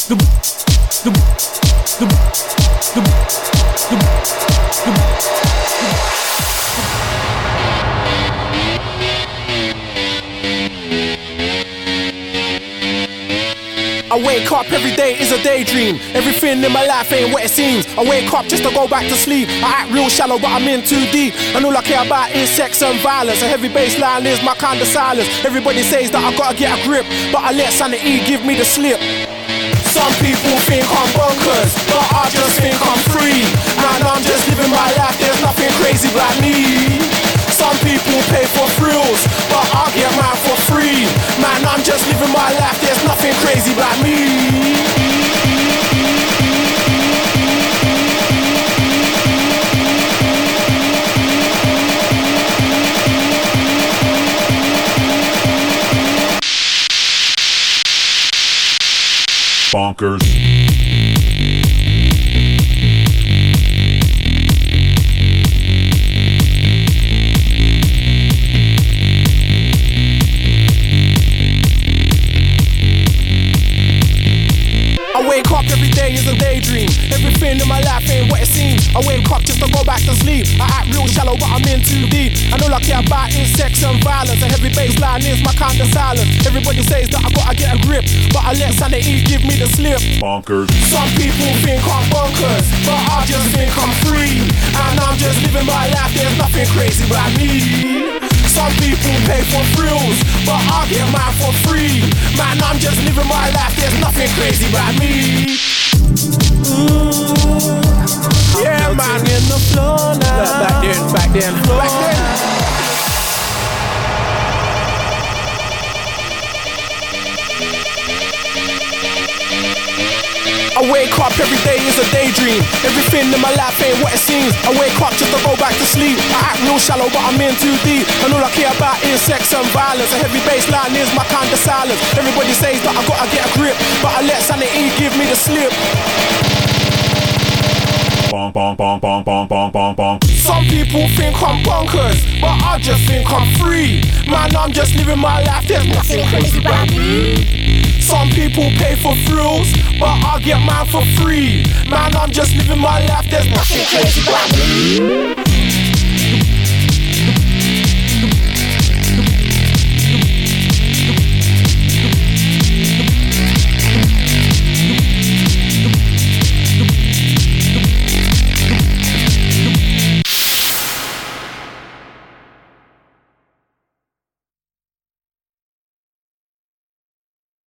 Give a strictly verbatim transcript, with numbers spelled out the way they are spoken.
the the the the the I wake up every day is a daydream. Everything in my life ain't what it seems. I wake up just to go back to sleep. I act real shallow but I'm in too deep. And all I care about is sex and violence. A heavy bass line is my kind of silence. Everybody says that I gotta get a grip, but I let sanity give me the slip. Some people think I'm bonkers, but I just think I'm free. Man, I'm just living my life, there's nothing crazy about me. Some people pay for thrills, but I get mine for free. Man, I'm just living my life, there's nothing crazy about me. Bonkers. I wake up every day is a daydream. Everything in my life ain't what it seems. I wake up just to go back to sleep. I act real shallow but I'm in too deep. And all I care about is sex and violence. A heavy bass line is my kind of silence. Everybody says that I gotta get a grip, but I let sanity give me the slip. Bonkers. Some people think I'm bonkers, but I just think I'm free. And I'm just living my life, there's nothing crazy about me. Some people pay for thrills, but I get mine for free. Man, I'm just living my life, there's nothing crazy about me. Mm. Yeah, man, in the floor now. Back then, back then, back then. I wake up every day is a daydream. Everything in my life ain't what it seems. I wake up just to go back to sleep. I act real shallow but I'm in too deep. And all I care about is sex and violence. A heavy bass line is my kind of silence. Everybody says that I gotta get a grip, but I let sanity give me the slip. Bonk, bonk, bonk, bonk, bonk, bonk, bonk, bonk. Some people think I'm bonkers, but I just think I'm free. Man, I'm just living my life, there's nothing crazy about me. Some people pay for thrills, but I get mine for free. Man, I'm just living my life, there's nothing crazy about me.